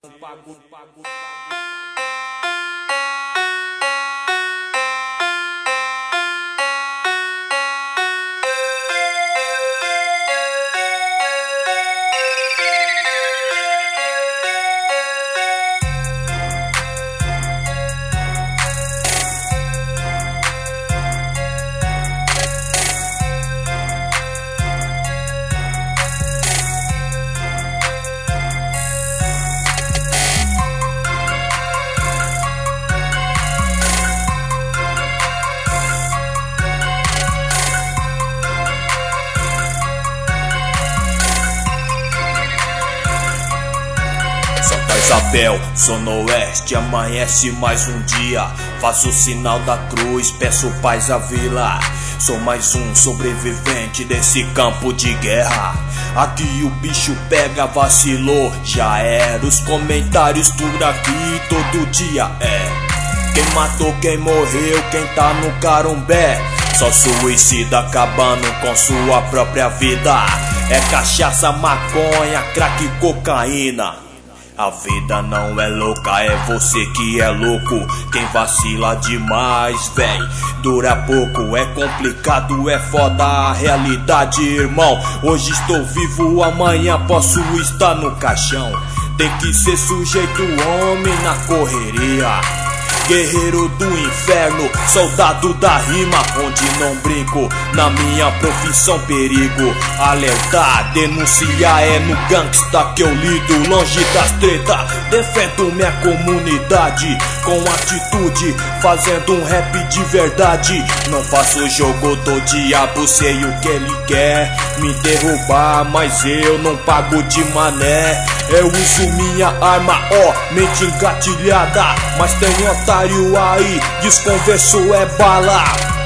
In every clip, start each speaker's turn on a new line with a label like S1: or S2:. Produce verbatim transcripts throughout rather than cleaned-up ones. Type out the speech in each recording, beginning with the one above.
S1: Isabel, Zona Oeste, amanhece mais um dia. Faço o sinal da cruz, peço paz à vila. Sou mais um sobrevivente desse campo de guerra. Aqui o bicho pega, vacilou, já era. Os comentários por aqui todo dia é: quem matou, quem morreu, quem tá no carumbé. Só suicida acabando com sua própria vida. É cachaça, maconha, crack e cocaína. A vida não é louca, é você que é louco. Quem vacila demais, véi, dura pouco. É complicado, é foda a realidade, irmão. Hoje estou vivo, amanhã posso estar no caixão. Tem que ser sujeito homem na correria. Guerreiro do inferno, soldado da rima, onde não brinco, na minha profissão perigo. Alertar, denunciar, é no gangsta que eu lido. Longe das treta, defendo minha comunidade com atitude, fazendo um rap de verdade. Não faço jogo do diabo, sei o que ele quer, me derrubar, mas eu não pago de mané. Eu uso minha arma, ó, oh, mente engatilhada, mas tem otário aí, desconverso é bala.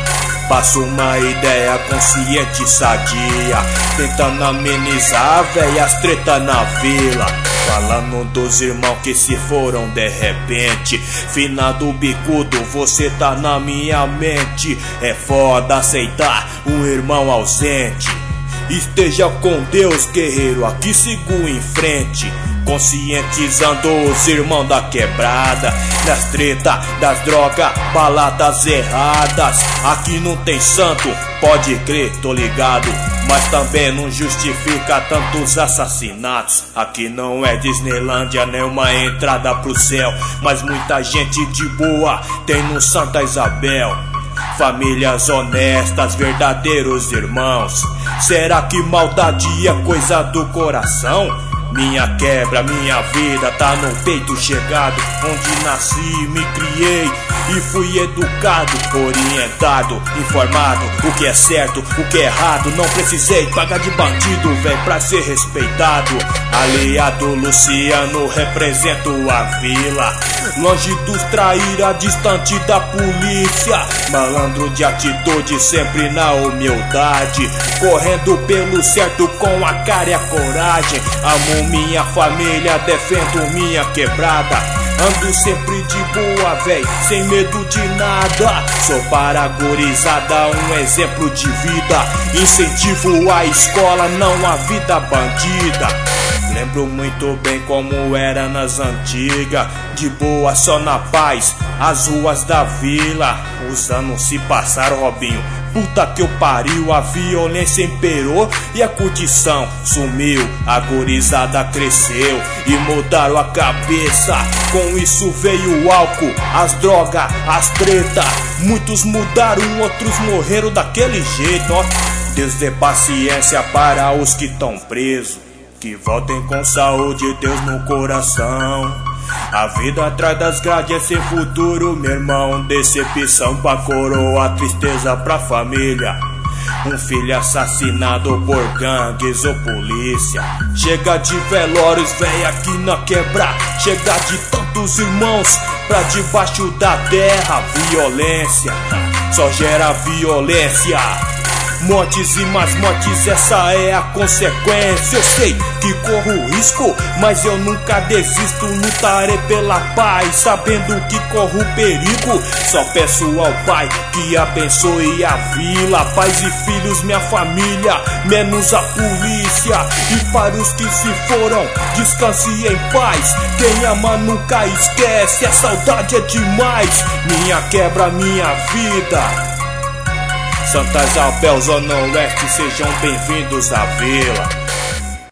S1: Passo uma ideia consciente sadia, tentando amenizar velhas treta na vila. Falando dos irmãos que se foram de repente, finado bicudo, você tá na minha mente. É foda aceitar um irmão ausente. Esteja com Deus, guerreiro, aqui sigo em frente, conscientizando os irmãos da quebrada, das treta, das drogas, baladas erradas. Aqui não tem santo, pode crer, tô ligado, mas também não justifica tantos assassinatos. Aqui não é Disneylândia, nem uma entrada pro céu, mas muita gente de boa tem no Santa Isabel. Famílias honestas, verdadeiros irmãos. Será que maldade é coisa do coração? Minha quebra, minha vida tá no peito chegado, onde nasci, me criei e fui educado, orientado, informado, o que é certo, o que é errado. Não precisei pagar de bandido, véi, pra ser respeitado. Aliado Luciano, represento a vila, longe dos traíra, distante da polícia. Malandro de atitude, sempre na humildade, correndo pelo certo com a cara e a coragem. Amo minha família, defendo minha quebrada, ando sempre de boa, véi, sem medo de nada. Sou para a gurizada um exemplo de vida, incentivo a escola, não a vida bandida. Lembro muito bem como era nas antigas, de boa só na paz, as ruas da vila. Os anos se passaram, Robinho, puta que eu pariu, a violência imperou e a curtição sumiu. A gurizada cresceu e mudaram a cabeça, com isso veio o álcool, as drogas, as treta. Muitos mudaram, outros morreram daquele jeito, ó. Deus dê paciência para os que estão presos, que voltem com saúde, Deus no coração. A vida atrás das grades é sem futuro, meu irmão. Decepção pra coroa, tristeza pra família. Um filho assassinado por gangues ou polícia. Chega de velórios, véi, aqui na quebra. Chega de tantos irmãos pra debaixo da terra. Violência, só gera violência. Mortes e mais mortes, essa é a consequência. Eu sei que corro risco, mas eu nunca desisto. Lutarei pela paz, sabendo que corro perigo. Só peço ao Pai que abençoe a vila, pais e filhos, minha família, menos a polícia. E para os que se foram, descanse em paz. Quem ama nunca esquece, a saudade é demais. Minha quebra, minha vida. Santa Isabel, Zona Oeste, sejam bem-vindos à vila.